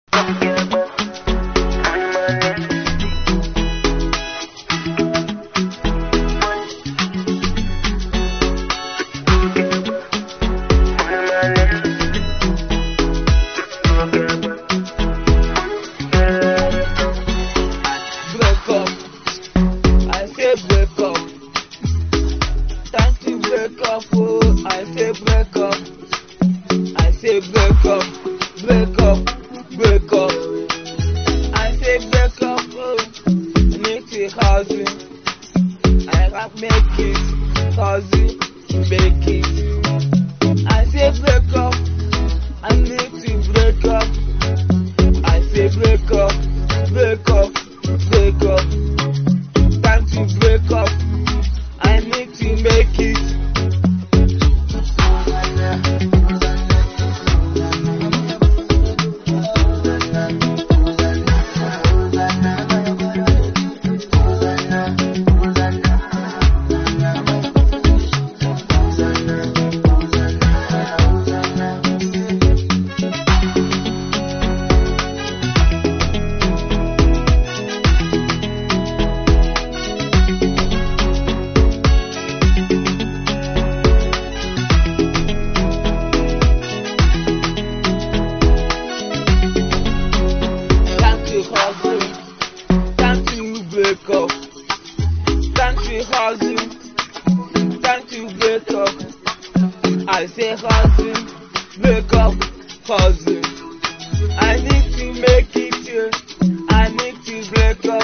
I say hustle, wake up, hustle. I need to make it here. I need to break up.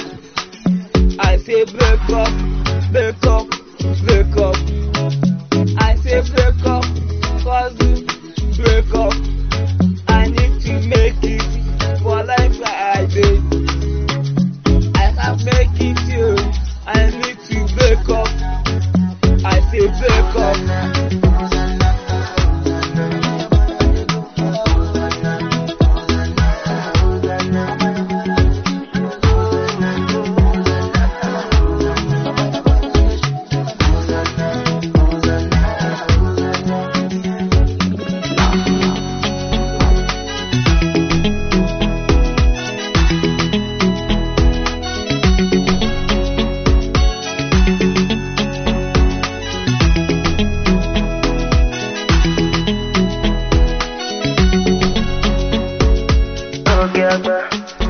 I say break up, break up, break up. I say break up, hustle, break up. I need to make it for life I did. I have make it here. I need to break up. I say break up. Together.